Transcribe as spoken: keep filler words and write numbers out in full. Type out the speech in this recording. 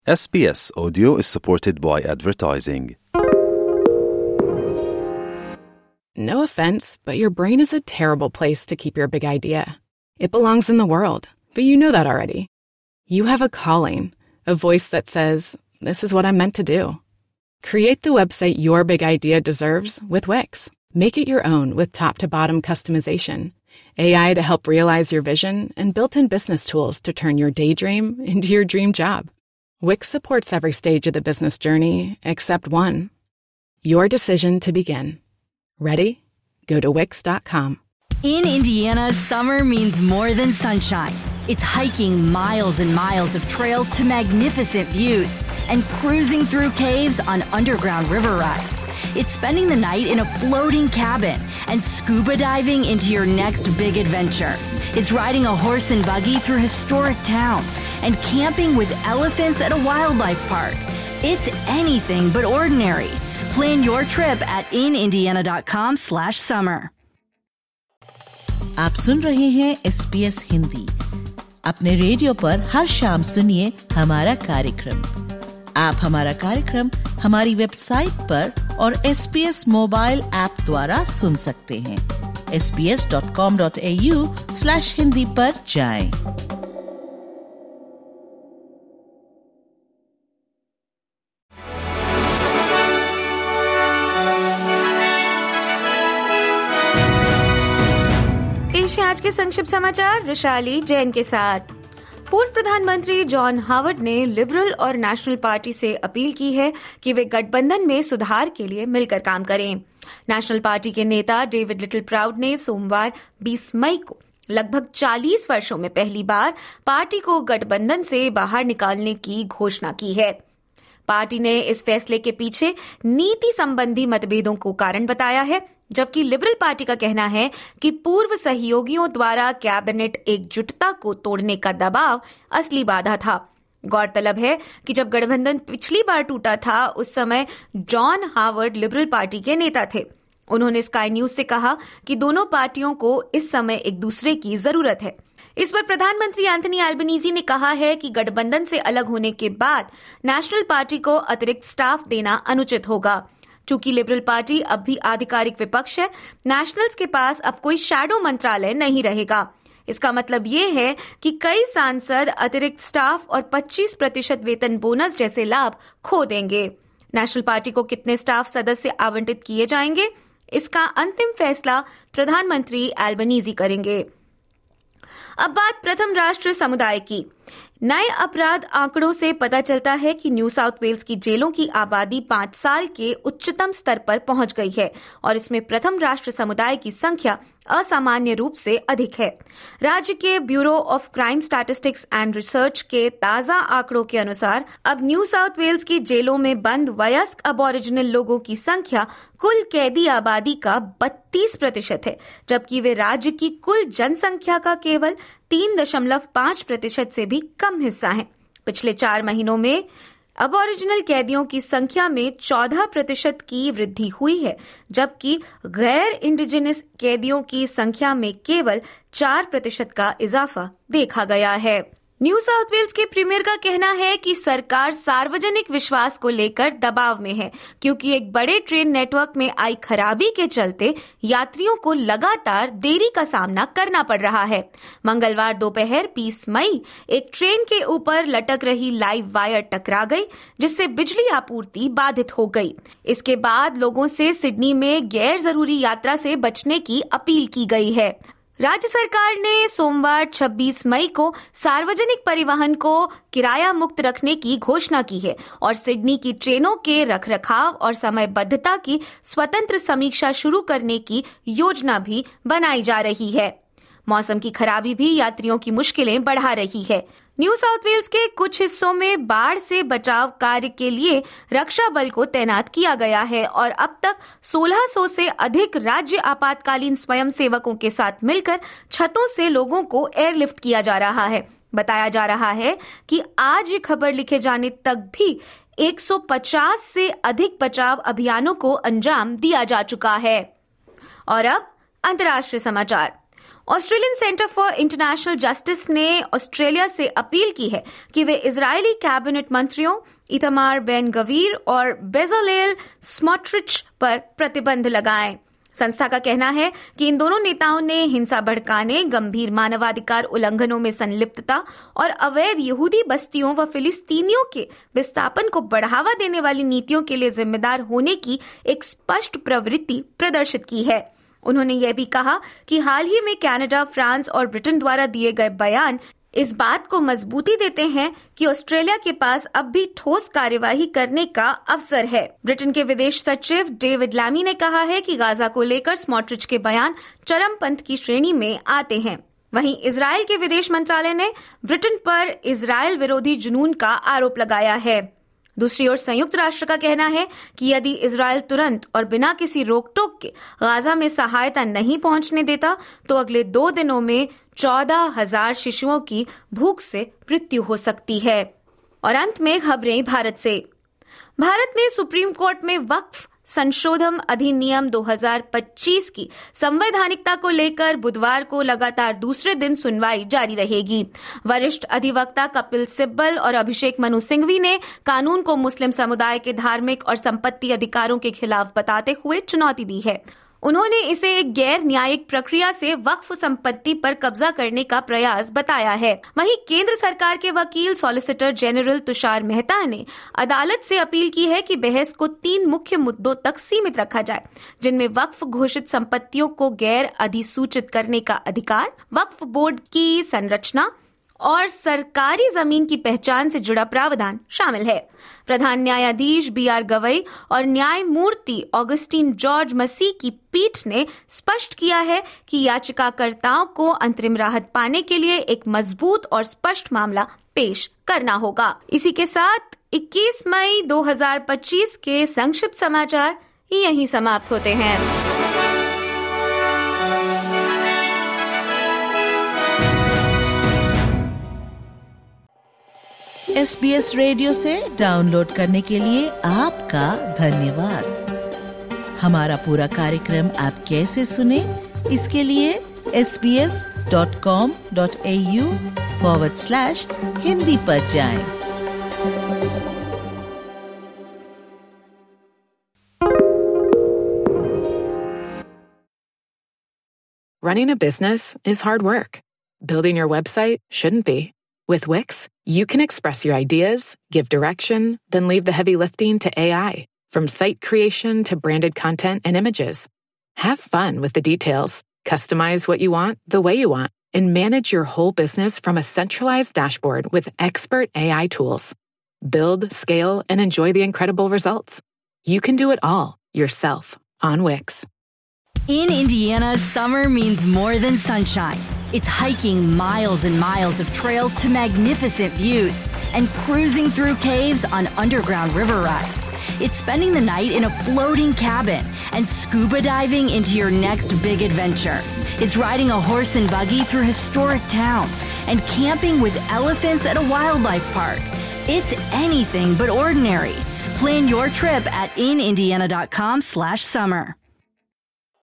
S B S Audio is supported by advertising. No offense, but your brain is a terrible place to keep your big idea. It belongs in the world, but you know that already. You have a calling, a voice that says, this is what I'm meant to do. Create the website your big idea deserves with Wix. Make it your own with top-to-bottom customization, A I to help realize your vision, and built-in business tools to turn your daydream into your dream job. Wix supports every stage of the business journey except one. Your decision to begin. Ready? Go to wix dot com. In Indiana, summer means more than sunshine. It's hiking miles and miles of trails to magnificent views and cruising through caves on underground river rides. It's spending the night in a floating cabin and scuba diving into your next big adventure. It's riding a horse and buggy through historic towns and camping with elephants at a wildlife park. It's anything but ordinary. Plan your trip at in indiana dot com slash summer. आप सुन रहे हैं S B S Hindi. अपने radio पर हर शाम सुनिए हमारा कार्यक्रम। आप हमारा कार्यक्रम हमारी वेबसाइट पर और S B S mobile app द्वारा सुन सकते हैं। S B S dot com dot A U slash Hindi पर जाएं। पेश है आज के संक्षिप्त समाचार वैशाली जैन के साथ। पूर्व प्रधानमंत्री जॉन हावर्ड ने लिबरल और नेशनल पार्टी से अपील की है कि वे गठबंधन में सुधार के लिए मिलकर काम करें। नेशनल पार्टी के नेता डेविड लिटिल प्राउड ने सोमवार बीस मई को लगभग चालीस वर्षों में पहली बार पार्टी को गठबंधन से बाहर निकालने की घोषणा की है। पार्टी ने इस फैसले के पीछे नीति संबंधी मतभेदों को कारण बताया है, जबकि लिबरल पार्टी का कहना है कि पूर्व सहयोगियों द्वारा कैबिनेट एकजुटता को तोड़ने का दबाव असली बाधा था। गौरतलब है कि जब गठबंधन पिछली बार टूटा था, उस समय जॉन हावर्ड लिबरल पार्टी के नेता थे। उन्होंने स्काई न्यूज से कहा कि दोनों पार्टियों को इस समय एक दूसरे की जरूरत है। इस पर प्रधानमंत्री एंथनी एल्बनीजी ने कहा है कि गठबंधन से अलग होने के बाद नेशनल पार्टी को अतिरिक्त स्टाफ देना अनुचित होगा। चूंकि लिबरल पार्टी अब भी आधिकारिक विपक्ष है, नेशनल्स के पास अब कोई शैडो मंत्रालय नहीं रहेगा। इसका मतलब ये है कि कई सांसद अतिरिक्त स्टाफ और पच्चीस प्रतिशत वेतन बोनस जैसे लाभ खो देंगे। नेशनल पार्टी को कितने स्टाफ सदस्य आवंटित किए जाएंगे, इसका अंतिम फैसला प्रधानमंत्री एल्बनीजी करेंगे। अब बात प्रथम राष्ट्र समुदाय की। नए अपराध आंकड़ों से पता चलता है कि न्यू साउथ वेल्स की जेलों की आबादी पांच साल के उच्चतम स्तर पर पहुंच गई है और इसमें प्रथम राष्ट्र समुदाय की संख्या असामान्य रूप से अधिक है। राज्य के Bureau of Crime Statistics and Research के ताजा आंकड़ों के अनुसार अब न्यू साउथ वेल्स की जेलों में बंद वयस्क अबॉरिजिनल लोगों की संख्या कुल कैदी आबादी का बत्तीस प्रतिशत है, जबकि वे राज्य की कुल जनसंख्या का केवल तीन दशमलव पांच प्रतिशत से भी कम हिस्सा है। पिछले चार महीनों में अबॉरिजिनल कैदियों की संख्या में चौदह प्रतिशत की वृद्धि हुई है, जबकि गैर इंडिजिनस कैदियों की संख्या में केवल चार प्रतिशत का इजाफा देखा गया है। न्यू साउथ वेल्स के प्रीमियर का कहना है कि सरकार सार्वजनिक विश्वास को लेकर दबाव में है, क्योंकि एक बड़े ट्रेन नेटवर्क में आई खराबी के चलते यात्रियों को लगातार देरी का सामना करना पड़ रहा है। मंगलवार दोपहर बीस मई एक ट्रेन के ऊपर लटक रही लाइव वायर टकरा गई, जिससे बिजली आपूर्ति बाधित हो गई। इसके बाद लोगों से सिडनी में गैर जरूरी यात्रा से बचने की अपील की गई है। राज्य सरकार ने सोमवार छब्बीस मई को सार्वजनिक परिवहन को किराया मुक्त रखने की घोषणा की है और सिडनी की ट्रेनों के रखरखाव और समयबद्धता की स्वतंत्र समीक्षा शुरू करने की योजना भी बनाई जा रही है। मौसम की खराबी भी यात्रियों की मुश्किलें बढ़ा रही है। न्यू साउथ वेल्स के कुछ हिस्सों में बाढ़ से बचाव कार्य के लिए रक्षा बल को तैनात किया गया है और अब तक सोलह सौ से अधिक राज्य आपातकालीन स्वयंसेवकों के साथ मिलकर छतों से लोगों को एयरलिफ्ट किया जा रहा है। बताया जा रहा है कि आज ये खबर लिखे जाने तक भी एक सौ पचास से अधिक बचाव अभियानों को अंजाम दिया जा चुका है। और अब अंतर्राष्ट्रीय समाचार। Australian Centre for International Justice ने ऑस्ट्रेलिया से अपील की है कि वे इजरायली कैबिनेट मंत्रियों इतमार बेन गवीर और बेजलेल स्मोट्रिच पर प्रतिबंध लगाएं। संस्था का कहना है कि इन दोनों नेताओं ने हिंसा भड़काने, गंभीर मानवाधिकार उल्लंघनों में संलिप्तता और अवैध यहूदी बस्तियों व फिलिस्तीनियों के विस्थापन को बढ़ावा देने वाली नीतियों के लिए जिम्मेदार होने की एक स्पष्ट प्रवृत्ति प्रदर्शित की है। उन्होंने यह भी कहा कि हाल ही में कनाडा, फ्रांस और ब्रिटेन द्वारा दिए गए बयान इस बात को मजबूती देते हैं कि ऑस्ट्रेलिया के पास अब भी ठोस कार्यवाही करने का अवसर है। ब्रिटेन के विदेश सचिव डेविड लैमी ने कहा है कि गाजा को लेकर स्मोट्रिच के बयान चरमपंथ की श्रेणी में आते हैं। वहीं इजरायल के विदेश मंत्रालय ने ब्रिटेन पर इजरायल विरोधी जुनून का आरोप लगाया है। दूसरी ओर संयुक्त राष्ट्र का कहना है कि यदि इजरायल तुरंत और बिना किसी रोक टोक के गाजा में सहायता नहीं पहुंचने देता तो अगले दो दिनों में चौदह हजार शिशुओं की भूख से मृत्यु हो सकती है। और अंत में खबरें भारत से। भारत में सुप्रीम कोर्ट में वक्फ संशोधन अधिनियम दो हज़ार पच्चीस की संवैधानिकता को लेकर बुधवार को लगातार दूसरे दिन सुनवाई जारी रहेगी। वरिष्ठ अधिवक्ता कपिल सिब्बल और अभिषेक मनु सिंघवी ने कानून को मुस्लिम समुदाय के धार्मिक और संपत्ति अधिकारों के खिलाफ बताते हुए चुनौती दी है। उन्होंने इसे एक गैर न्यायिक प्रक्रिया से वक्फ संपत्ति पर कब्जा करने का प्रयास बताया है। वहीं केंद्र सरकार के वकील सॉलिसिटर जनरल तुषार मेहता ने अदालत से अपील की है कि बहस को तीन मुख्य मुद्दों तक सीमित रखा जाए, जिनमें वक्फ घोषित संपत्तियों को गैर अधिसूचित करने का अधिकार, वक्फ बोर्ड की संरचना और सरकारी जमीन की पहचान से जुड़ा प्रावधान शामिल है। प्रधान न्यायाधीश बी आर गवई और न्यायमूर्ति ऑगस्टीन जॉर्ज मसीह की पीठ ने स्पष्ट किया है कि याचिकाकर्ताओं को अंतरिम राहत पाने के लिए एक मजबूत और स्पष्ट मामला पेश करना होगा। इसी के साथ इक्कीस मई दो हज़ार पच्चीस के संक्षिप्त समाचार यहीं समाप्त होते हैं। एस बी एस रेडियो से डाउनलोड करने के लिए आपका धन्यवाद। हमारा पूरा कार्यक्रम आप कैसे सुने, इसके लिए S B S dot com dot A U forward slash Hindi पर जाएं। Running a business is hard work. Building your website shouldn't be. With Wix, you can express your ideas, give direction, then leave the heavy lifting to A I, from site creation to branded content and images. Have fun with the details. Customize what you want the way you want, and manage your whole business from a centralized dashboard with expert A I tools. Build, scale, and enjoy the incredible results. You can do it all yourself on Wix. In Indiana, summer means more than sunshine. It's hiking miles and miles of trails to magnificent views and cruising through caves on underground river rides. It's spending the night in a floating cabin and scuba diving into your next big adventure. It's riding a horse and buggy through historic towns and camping with elephants at a wildlife park. It's anything but ordinary. Plan your trip at in indiana dot com slash summer.